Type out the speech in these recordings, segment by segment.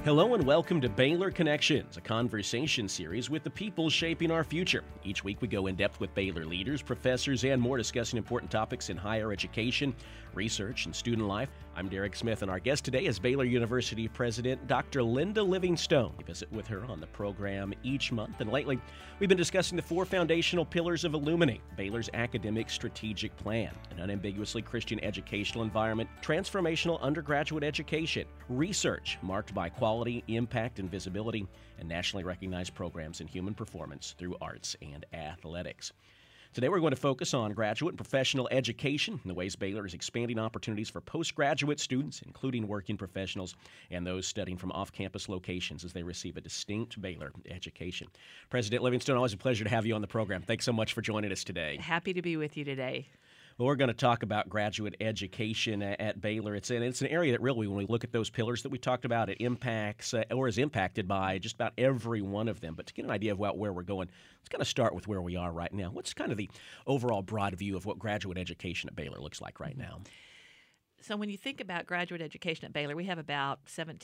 Hello and welcome to Baylor Connections, a conversation series with the people shaping our future. Each week we go in depth with Baylor leaders, professors, and more, discussing important topics in higher education, research, and student life. I'm Derek Smith, and our guest today is Baylor University President Dr. Linda Livingstone. We visit with her on the program each month, and lately we've been discussing the four foundational pillars of Illuminate, Baylor's academic strategic plan: an unambiguously Christian educational environment, transformational undergraduate education, research marked by quality, impact, and visibility, and nationally recognized programs in human performance through arts and athletics. Today we're going to focus on graduate and professional education and the ways Baylor is expanding opportunities for postgraduate students, including working professionals and those studying from off-campus locations as they receive a distinct Baylor education. President Livingstone, always a pleasure to have you on the program. Thanks so much for joining us today. Happy to be with you today. Well, we're going to talk about graduate education at Baylor. It's an area that really, when we look at those pillars that we talked about, it impacts or is impacted by just about every one of them. But to get an idea of where we're going, let's kind of start with where we are right now. What's kind of the overall broad view of what graduate education at Baylor looks like right now? So when you think about graduate education at Baylor, we have about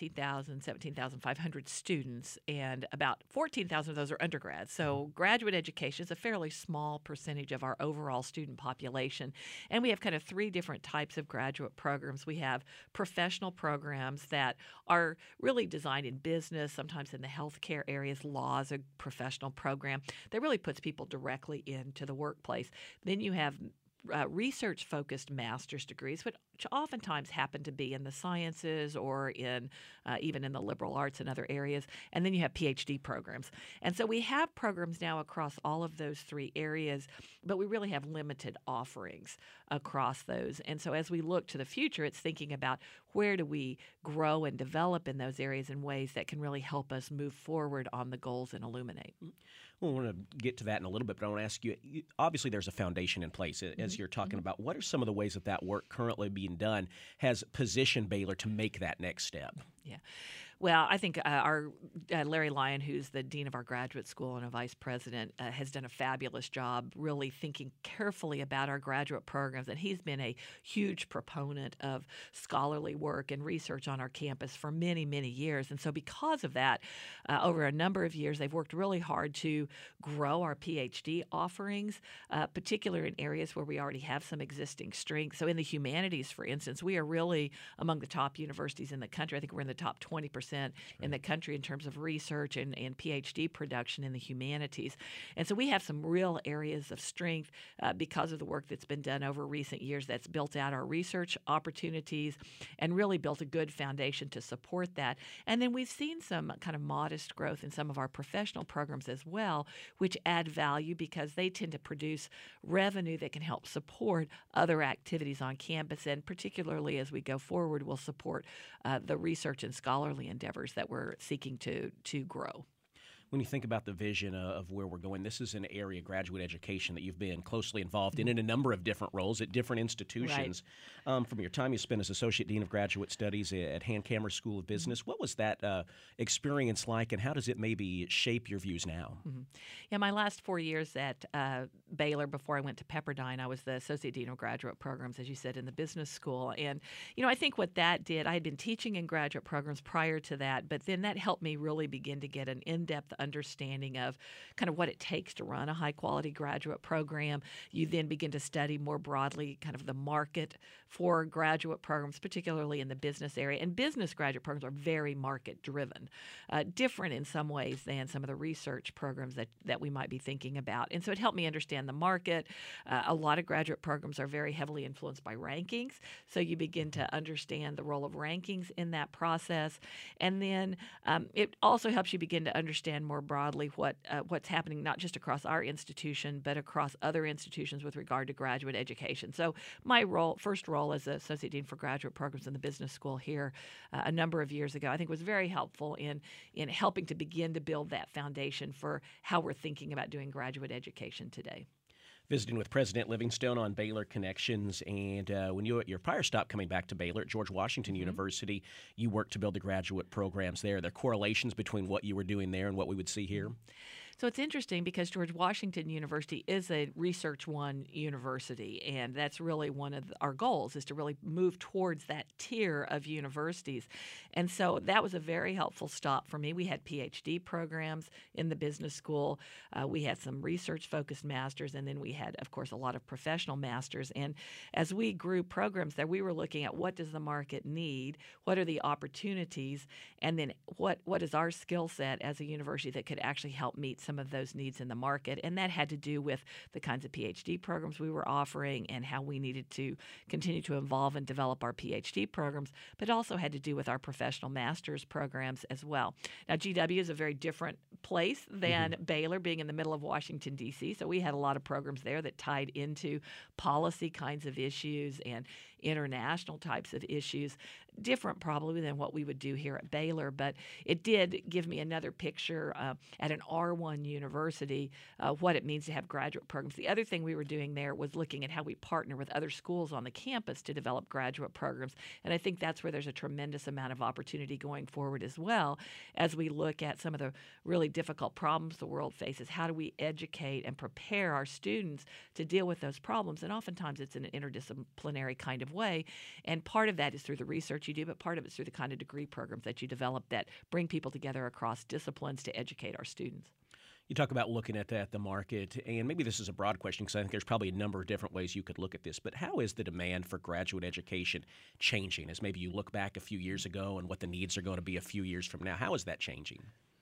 17,500 students, and about 14,000 of those are undergrads. So graduate education is a fairly small percentage of our overall student population. And we have kind of three different types of graduate programs. We have professional programs that are really designed in business, sometimes in the healthcare areas. Law is a professional program that really puts people directly into the workplace. Then you have research-focused master's degrees, which oftentimes happen to be in the sciences or in even in the liberal arts and other areas. And then you have PhD programs. And so we have programs now across all of those three areas, but we really have limited offerings across those. And so as we look to the future, it's thinking about where do we grow and develop in those areas in ways that can really help us move forward on the goals in Illuminate. Well, I want to get to that in a little bit, but I want to ask you, obviously there's a foundation in place as you're talking about. What are some of the ways that work currently being done has positioned Baylor to make that next step? Yeah. Well, I think our Larry Lyon, who's the dean of our graduate school and a vice president, has done a fabulous job really thinking carefully about our graduate programs. And he's been a huge proponent of scholarly work and research on our campus for many, many years. And so because of that, over a number of years, they've worked really hard to grow our PhD offerings, particularly in areas where we already have some existing strength. So in the humanities, for instance, we are really among the top universities in the country. I think we're in the top 20% in the country in terms of research and PhD production in the humanities. And so we have some real areas of strength because of the work that's been done over recent years that's built out our research opportunities and really built a good foundation to support that. And then we've seen some kind of modest growth in some of our professional programs as well, which add value because they tend to produce revenue that can help support other activities on campus. And particularly as we go forward, will support the research and scholarly endeavors that we're seeking to grow. When you think about the vision of where we're going, this is an area, graduate education, that you've been closely involved in a number of different roles at different institutions. Right. From your time you spent as Associate Dean of Graduate Studies at Hankamer School of Business, what was that experience like, and how does it maybe shape your views now? Yeah, my last 4 years at Baylor before I went to Pepperdine, I was the Associate Dean of Graduate Programs, as you said, in the business school. And, I think what that did, I had been teaching in graduate programs prior to that, but then that helped me really begin to get an in-depth understanding of kind of what it takes to run a high-quality graduate program. You then begin to study more broadly kind of the market for graduate programs, particularly in the business area. And business graduate programs are very market-driven, different in some ways than some of the research programs that we might be thinking about. And so it helped me understand the market. A lot of graduate programs are very heavily influenced by rankings, so you begin to understand the role of rankings in that process. And then it also helps you begin to understand more broadly what's happening not just across our institution but across other institutions with regard to graduate education. So my first role as Associate Dean for Graduate Programs in the Business School here a number of years ago, I think was very helpful in helping to begin to build that foundation for how we're thinking about doing graduate education today. Visiting with President Livingstone on Baylor Connections, and when you at your prior stop coming back to Baylor at George Washington University, you worked to build the graduate programs there. Are there correlations between what you were doing there and what we would see here? So it's interesting because George Washington University is a Research One university, and that's really one of our goals is to really move towards that tier of universities. And so that was a very helpful stop for me. We had PhD programs in the business school. We had some research-focused masters, and then we had, of course, a lot of professional masters. And as we grew programs there, we were looking at what does the market need, what are the opportunities, and then what is our skill set as a university that could actually help meet some of those needs in the market. And that had to do with the kinds of PhD programs we were offering and how we needed to continue to evolve and develop our PhD programs, but also had to do with our professional master's programs as well. Now, GW is a very different place than Baylor, being in the middle of Washington, D.C., so we had a lot of programs there that tied into policy kinds of issues and international types of issues, different probably than what we would do here at Baylor, but it did give me another picture at an R1 university what it means to have graduate programs. The other thing we were doing there was looking at how we partner with other schools on the campus to develop graduate programs, and I think that's where there's a tremendous amount of opportunity going forward as well as we look at some of the really difficult problems the world faces. How do we educate and prepare our students to deal with those problems? And oftentimes it's in an interdisciplinary kind of way, and part of that is through the research you do, but part of it's through the kind of degree programs that you develop that bring people together across disciplines to educate our students. You talk about looking at the market, and maybe this is a broad question because I think there's probably a number of different ways you could look at this, but how is the demand for graduate education changing as maybe you look back a few years ago and what the needs are going to be a few years from now? How is that changing?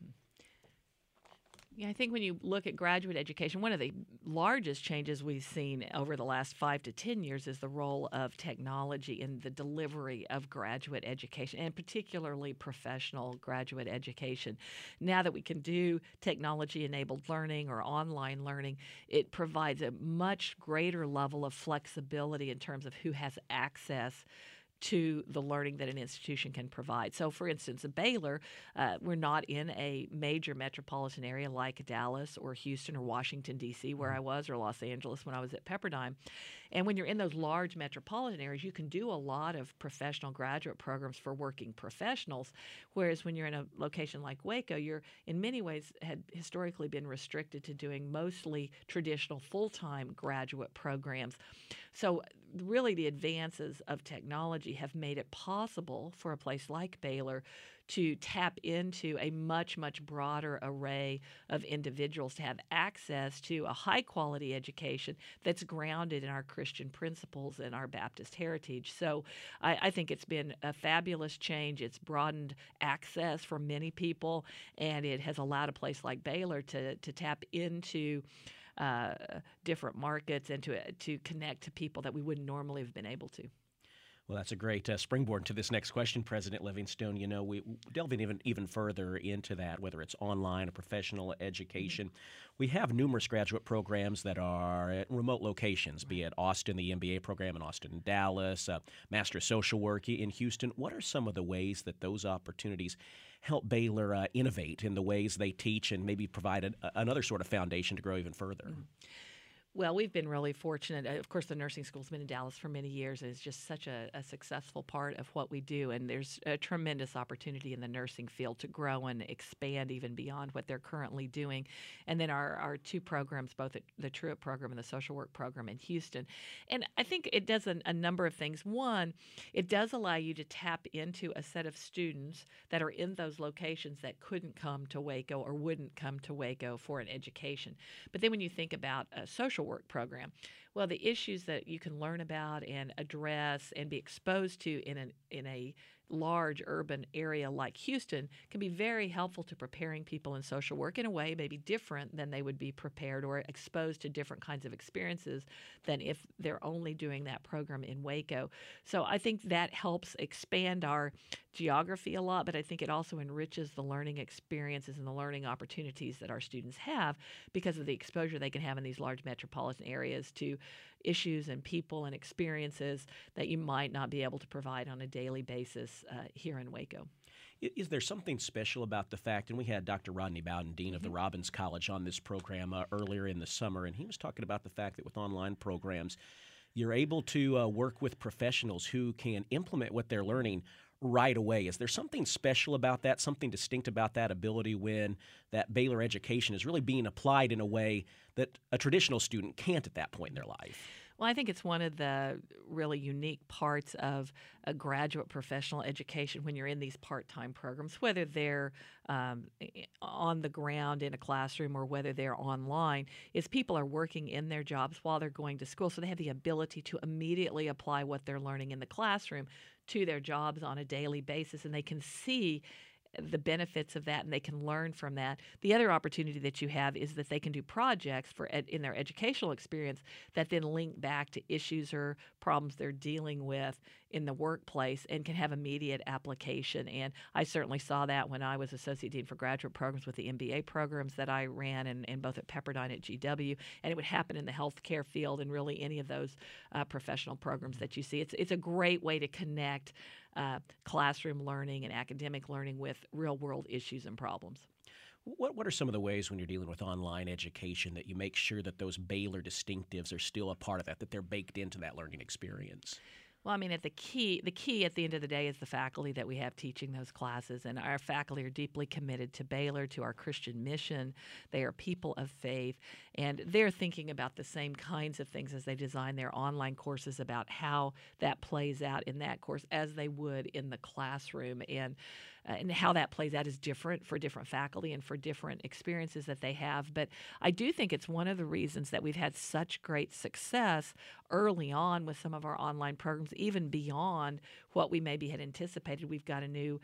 Yeah, I think when you look at graduate education, one of the largest changes we've seen over the last 5 to 10 years is the role of technology in the delivery of graduate education, and particularly professional graduate education. Now that we can do technology-enabled learning or online learning, it provides a much greater level of flexibility in terms of who has access to the learning that an institution can provide. So, for instance, at Baylor, we're not in a major metropolitan area like Dallas or Houston or Washington, D.C., where I was, or Los Angeles when I was at Pepperdine. And when you're in those large metropolitan areas, you can do a lot of professional graduate programs for working professionals, whereas when you're in a location like Waco, you're in many ways had historically been restricted to doing mostly traditional full-time graduate programs. So really the advances of technology have made it possible for a place like Baylor to tap into a much, much broader array of individuals to have access to a high-quality education that's grounded in our Christian principles and our Baptist heritage. So I think it's been a fabulous change. It's broadened access for many people, and it has allowed a place like Baylor to tap into different markets and to connect to people that we wouldn't normally have been able to. Well, that's a great springboard to this next question, President Livingstone. You know, we delving even further into that, whether it's online or professional education. We have numerous graduate programs that are at remote locations, be it Austin, the MBA program in Austin and Dallas, Master of Social Work in Houston. What are some of the ways that those opportunities help Baylor innovate in the ways they teach and maybe provide another sort of foundation to grow even further? Mm-hmm. Well, we've been really fortunate. Of course, the nursing school's been in Dallas for many years, and it's just such a successful part of what we do. And there's a tremendous opportunity in the nursing field to grow and expand even beyond what they're currently doing. And then our two programs, both the Truett program and the social work program in Houston. And I think it does a number of things. One, it does allow you to tap into a set of students that are in those locations that couldn't come to Waco or wouldn't come to Waco for an education. But then when you think about a social work program, well, the issues that you can learn about and address and be exposed to in a large urban area like Houston can be very helpful to preparing people in social work in a way maybe different than they would be prepared or exposed to different kinds of experiences than if they're only doing that program in Waco. So I think that helps expand our geography a lot, but I think it also enriches the learning experiences and the learning opportunities that our students have because of the exposure they can have in these large metropolitan areas to issues and people and experiences that you might not be able to provide on a daily basis here in Waco. Is there something special about the fact, and we had Dr. Rodney Bowden, Dean of the Robbins College, on this program earlier in the summer, and he was talking about the fact that with online programs, you're able to work with professionals who can implement what they're learning right away. Is there something special about that, something distinct about that ability when that Baylor education is really being applied in a way that a traditional student can't at that point in their life? Well, I think it's one of the really unique parts of a graduate professional education when you're in these part-time programs, whether they're on the ground in a classroom or whether they're online, is people are working in their jobs while they're going to school. So they have the ability to immediately apply what they're learning in the classroom to their jobs on a daily basis, and they can see the benefits of that and they can learn from that. The other opportunity that you have is that they can do projects in their educational experience that then link back to issues or problems they're dealing with in the workplace and can have immediate application. And I certainly saw that when I was Associate Dean for Graduate Programs with the MBA programs that I ran, and both at Pepperdine at GW, and it would happen in the healthcare field and really any of those professional programs that you see. It's a great way to connect classroom learning and academic learning with real-world issues and problems. What are some of the ways when you're dealing with online education that you make sure that those Baylor distinctives are still a part of that they're baked into that learning experience? Well, I mean, the key at the end of the day is the faculty that we have teaching those classes, and our faculty are deeply committed to Baylor, to our Christian mission. They are people of faith, and they're thinking about the same kinds of things as they design their online courses about how that plays out in that course as they would in the classroom. And how that plays out is different for different faculty and for different experiences that they have. But I do think it's one of the reasons that we've had such great success early on with some of our online programs, even beyond what we maybe had anticipated. We've got a new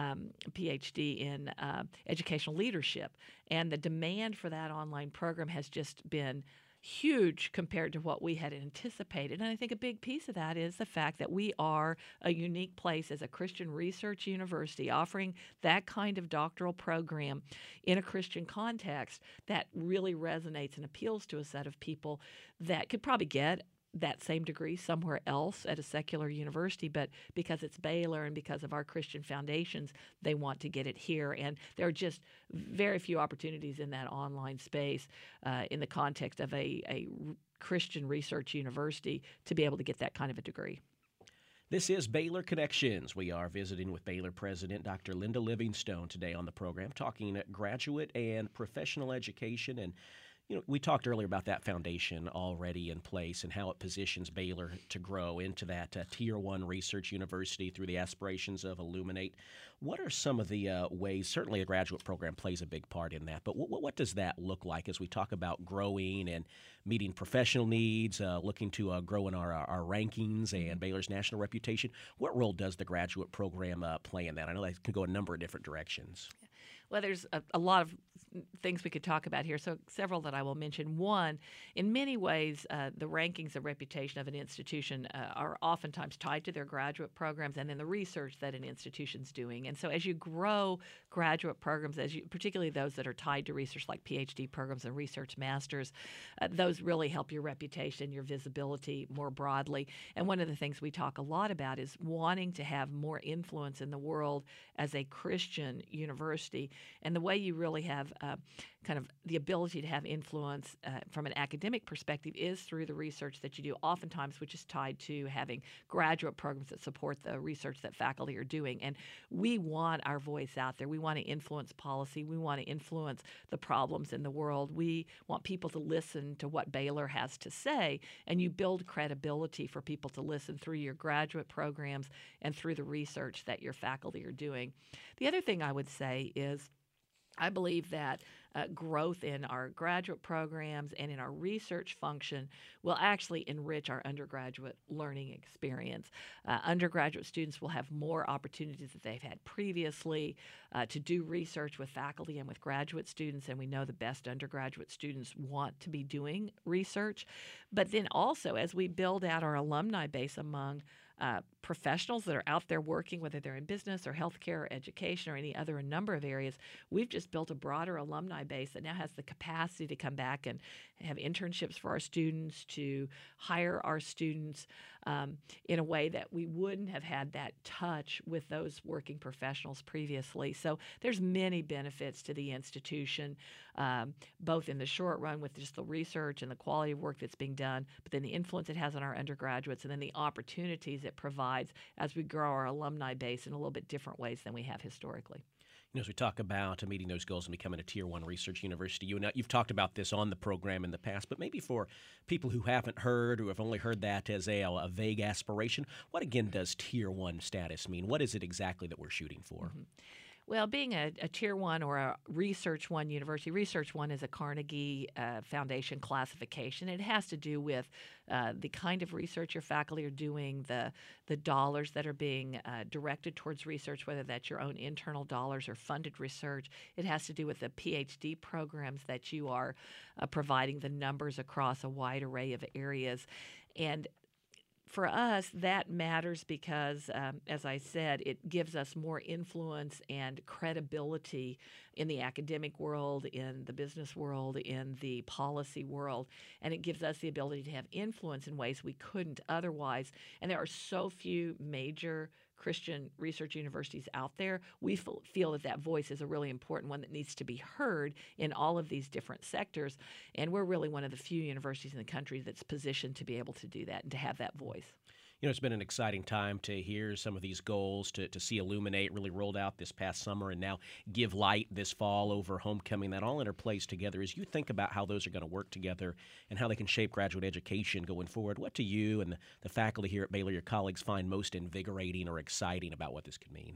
PhD in educational leadership, and the demand for that online program has just been huge compared to what we had anticipated. And I think a big piece of that is the fact that we are a unique place as a Christian research university offering that kind of doctoral program in a Christian context that really resonates and appeals to a set of people that could probably get that same degree somewhere else at a secular university, but because it's Baylor and because of our Christian foundations, they want to get it here. And there are just very few opportunities in that online space in the context of a Christian research university to be able to get that kind of a degree. This is Baylor Connections. We are visiting with Baylor President Dr. Linda Livingstone today on the program, talking graduate and professional education. And we talked earlier about that foundation already in place and how it positions Baylor to grow into that Tier 1 research university through the aspirations of Illuminate. What are some of the ways, certainly a graduate program plays a big part in that, but what does that look like as we talk about growing and meeting professional needs, looking to grow in our rankings and Baylor's national reputation? What role does the graduate program play in that? I know that can go a number of different directions. Well, there's a lot of things we could talk about here, so several that I will mention. One, in many ways, the rankings and reputation of an institution are oftentimes tied to their graduate programs and then the research that an institution's doing. And so as you grow graduate programs, particularly those that are tied to research like PhD programs and research masters, those really help your reputation, your visibility more broadly. And one of the things we talk a lot about is wanting to have more influence in the world as a Christian university. And the way you really have kind of the ability to have influence from an academic perspective is through the research that you do, oftentimes which is tied to having graduate programs that support the research that faculty are doing. And we want our voice out there. We want to influence policy. We want to influence the problems in the world. We want people to listen to what Baylor has to say, and you build credibility for people to listen through your graduate programs and through the research that your faculty are doing. The other thing I would say is I believe that growth in our graduate programs and in our research function will actually enrich our undergraduate learning experience. Undergraduate students will have more opportunities that they've had previously to do research with faculty and with graduate students, and we know the best undergraduate students want to be doing research. But then also, as we build out our alumni base among professionals that are out there working, whether they're in business or healthcare or education or any other number of areas, we've just built a broader alumni base that now has the capacity to come back and have internships for our students, to hire our students in a way that we wouldn't have had that touch with those working professionals previously. So there's many benefits to the institution, both in the short run with just the research and the quality of work that's being done, but then the influence it has on our undergraduates, and then the opportunities it provides provides as we grow our alumni base in a little bit different ways than we have historically. As we talk about meeting those goals and becoming a Tier 1 research university, you've talked about this on the program in the past, but maybe for people who haven't heard or have only heard that as a vague aspiration, what again does Tier 1 status mean? What is it exactly that we're shooting for? Mm-hmm. Well, being a Tier 1 or a Research 1 university, Research 1 is a Carnegie Foundation classification. It has to do with the kind of research your faculty are doing, the dollars that are being directed towards research, whether that's your own internal dollars or funded research. It has to do with the PhD programs that you are providing, the numbers across a wide array of areas. And for us, that matters because, as I said, it gives us more influence and credibility in the academic world, in the business world, in the policy world, and it gives us the ability to have influence in ways we couldn't otherwise. And there are so few major Christian research universities out there. We feel that voice is a really important one that needs to be heard in all of these different sectors. And we're really one of the few universities in the country that's positioned to be able to do that and to have that voice. It's been an exciting time to hear some of these goals, to see Illuminate really rolled out this past summer and now Give Light this fall over homecoming. That all interplays together. As you think about how those are going to work together and how they can shape graduate education going forward, what do you and the faculty here at Baylor, your colleagues, find most invigorating or exciting about what this could mean?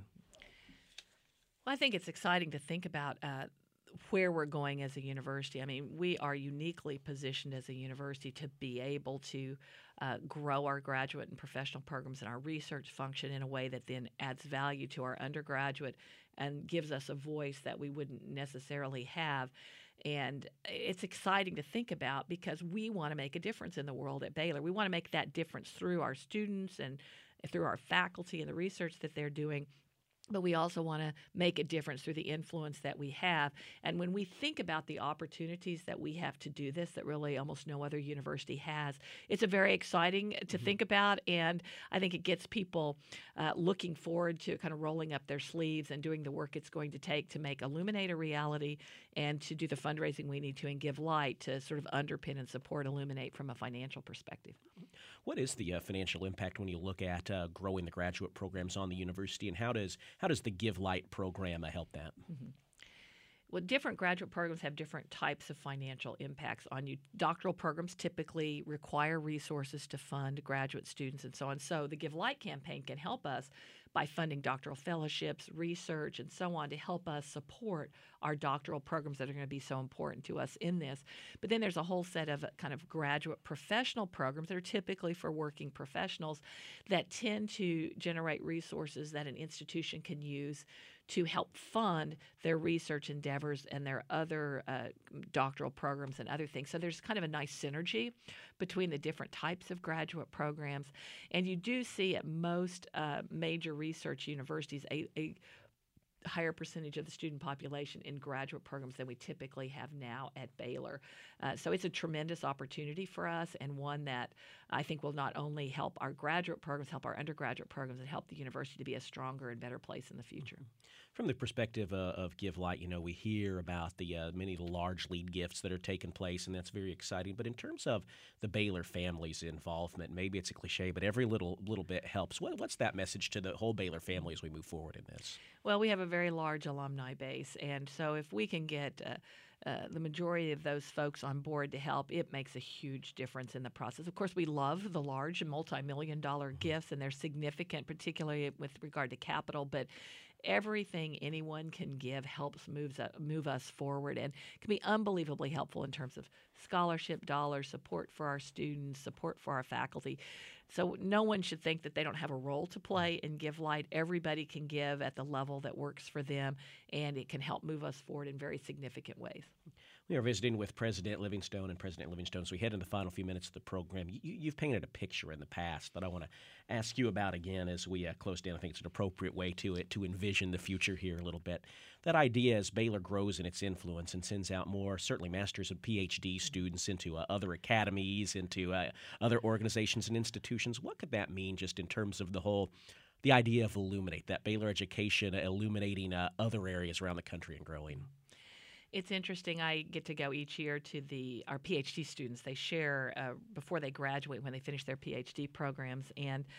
Well, I think it's exciting to think about where we're going as a university. I mean, we are uniquely positioned as a university to be able to grow our graduate and professional programs and our research function in a way that then adds value to our undergraduate and gives us a voice that we wouldn't necessarily have. And it's exciting to think about because we want to make a difference in the world at Baylor. We want to make that difference through our students and through our faculty and the research that they're doing. But we also want to make a difference through the influence that we have. And when we think about the opportunities that we have to do this, that really almost no other university has, it's a very exciting to think about. And I think it gets people looking forward to kind of rolling up their sleeves and doing the work it's going to take to make Illuminate a reality and to do the fundraising we need to and Give Light to sort of underpin and support Illuminate from a financial perspective. What is the financial impact when you look at growing the graduate programs on the university, and how does the Give Light program help that? Mm-hmm. Well, different graduate programs have different types of financial impacts on you. Doctoral programs typically require resources to fund graduate students and so on. So the Give Light campaign can help us by funding doctoral fellowships, research, and so on to help us support our doctoral programs that are going to be so important to us in this. But then there's a whole set of kind of graduate professional programs that are typically for working professionals that tend to generate resources that an institution can use to help fund their research endeavors and their other doctoral programs and other things. So there's kind of a nice synergy between the different types of graduate programs. And you do see at most major research universities a higher percentage of the student population in graduate programs than we typically have now at Baylor. So it's a tremendous opportunity for us, and one that I think will not only help our graduate programs, help our undergraduate programs, and help the university to be a stronger and better place in the future. From the perspective of Give Light, we hear about the many large lead gifts that are taking place, and that's very exciting. But in terms of the Baylor family's involvement, maybe it's a cliche, but every little bit helps. What's that message to the whole Baylor family as we move forward in this? Well, we have a very large alumni base, and so if we can get the majority of those folks on board to help, it makes a huge difference in the process. Of course, we love the large multi-million-dollar gifts, and they're significant, particularly with regard to capital, but everything anyone can give helps move us forward and can be unbelievably helpful in terms of scholarship dollars, support for our students, support for our faculty. So no one should think that they don't have a role to play in Give Light. Everybody can give at the level that works for them, and it can help move us forward in very significant ways. We are visiting with President Livingstone and President Livingstone. As we head into the final few minutes of the program, you've painted a picture in the past that I want to ask you about again as we close down. I think it's an appropriate way to envision the future here a little bit. That idea as Baylor grows in its influence and sends out more, certainly masters and PhD students into other academies, into other organizations and institutions. What could that mean just in terms of the idea of Illuminate, that Baylor education illuminating other areas around the country and growing? It's interesting. I get to go each year to our PhD students. They share before they graduate when they finish their PhD programs. And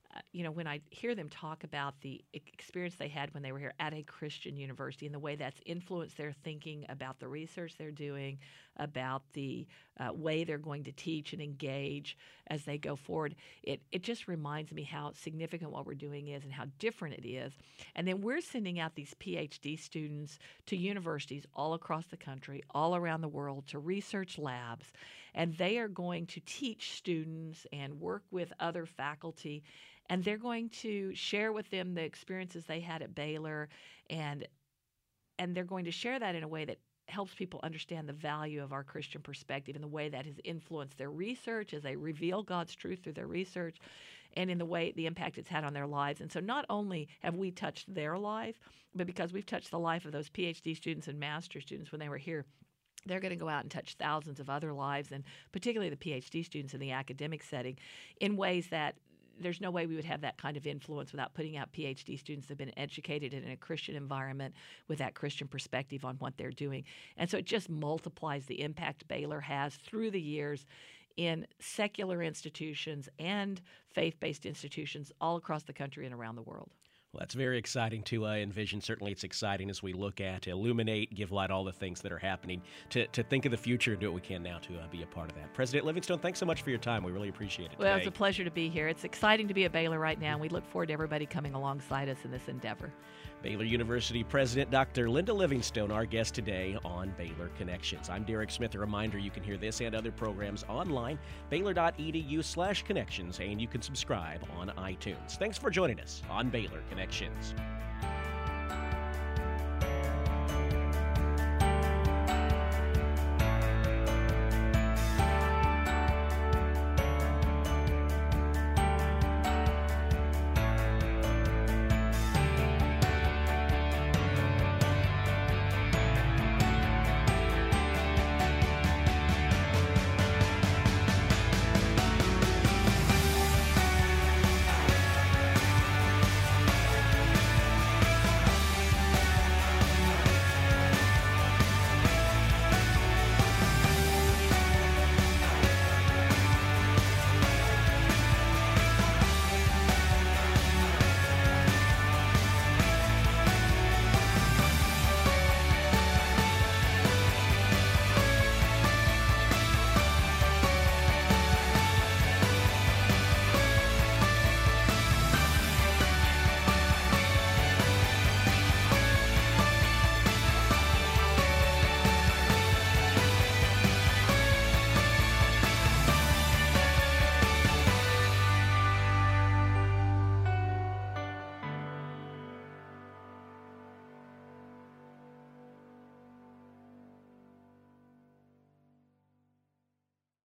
when I hear them talk about the experience they had when they were here at a Christian university and the way that's influenced their thinking about the research they're doing, about the way they're going to teach and engage as they go forward, it just reminds me how significant what we're doing is and how different it is. And then we're sending out these PhD students to universities all across the country, all around the world, to research labs, and they are going to teach students and work with other faculty, and they're going to share with them the experiences they had at Baylor, and they're going to share that in a way that helps people understand the value of our Christian perspective and the way that has influenced their research as they reveal God's truth through their research, and in the impact it's had on their lives. And so not only have we touched their life, but because we've touched the life of those PhD students and master's students when they were here, they're going to go out and touch thousands of other lives, and particularly the PhD students in the academic setting, in ways that there's no way we would have that kind of influence without putting out PhD students that have been educated in a Christian environment with that Christian perspective on what they're doing. And so it just multiplies the impact Baylor has through the years in secular institutions and faith-based institutions all across the country and around the world. Well, that's very exciting to envision. Certainly it's exciting as we look at, illuminate, give light, all the things that are happening, to think of the future and do what we can now to be a part of that. President Livingstone, thanks so much for your time. We really appreciate it today. Well, it's a pleasure to be here. It's exciting to be at Baylor right now, and we look forward to everybody coming alongside us in this endeavor. Baylor University President Dr. Linda Livingstone, our guest today on Baylor Connections. I'm Derek Smith. A reminder, you can hear this and other programs online, baylor.edu/connections, and you can subscribe on iTunes. Thanks for joining us on Baylor Connections.